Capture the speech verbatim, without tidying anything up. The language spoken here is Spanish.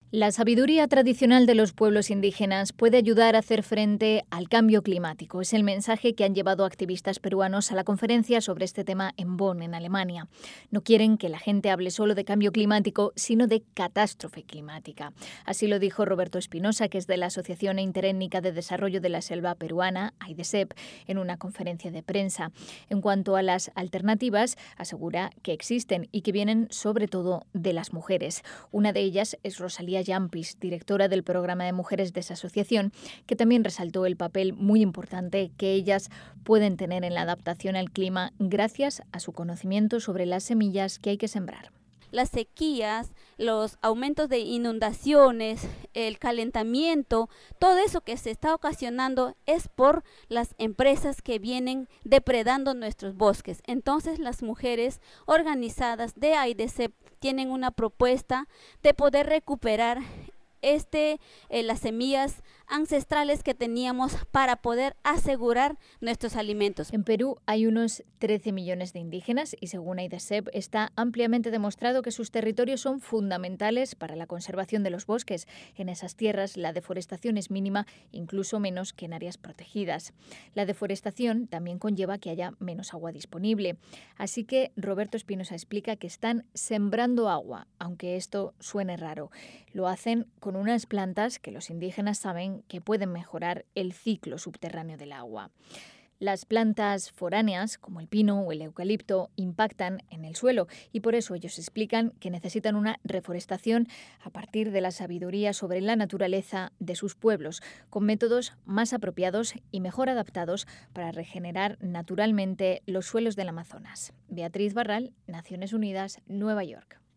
La sabiduría tradicional de los pueblos indígenas puede ayudar a hacer frente al cambio climático. Es el mensaje que han llevado activistas peruanos a la conferencia sobre este tema en Bonn, en Alemania. No quieren que la gente hable solo de cambio climático, sino de catástrofe climática. Así lo dijo Roberto Espinosa, que es de la Asociación Interétnica de Desarrollo de la Selva Peruana, AIDESEP, en una conferencia de prensa. En cuanto a las alternativas, asegura que existen y que vienen sobre todo de las mujeres. Una de ellas es Rosalía Yampis, directora del programa de mujeres de esa asociación, que también resaltó el papel muy importante que ellas pueden tener en la adaptación al clima gracias a su conocimiento sobre las semillas que hay que sembrar. Las sequías, los aumentos de inundaciones, el calentamiento, todo eso que se está ocasionando es por las empresas que vienen depredando nuestros bosques. Entonces las mujeres organizadas de AIDESEP tienen una propuesta de poder recuperar este, eh, las semillas ancestrales que teníamos para poder asegurar nuestros alimentos. En Perú hay unos trece millones de indígenas y según AIDESEP está ampliamente demostrado que sus territorios son fundamentales para la conservación de los bosques. En esas tierras la deforestación es mínima, incluso menos que en áreas protegidas. La deforestación también conlleva que haya menos agua disponible. Así que Roberto Espinosa explica que están sembrando agua, aunque esto suene raro. Lo hacen con unas plantas que los indígenas saben que pueden mejorar el ciclo subterráneo del agua. Las plantas foráneas, como el pino o el eucalipto, impactan en el suelo y por eso ellos explican que necesitan una reforestación a partir de la sabiduría sobre la naturaleza de sus pueblos, con métodos más apropiados y mejor adaptados para regenerar naturalmente los suelos del Amazonas. Beatriz Barral, Naciones Unidas, Nueva York.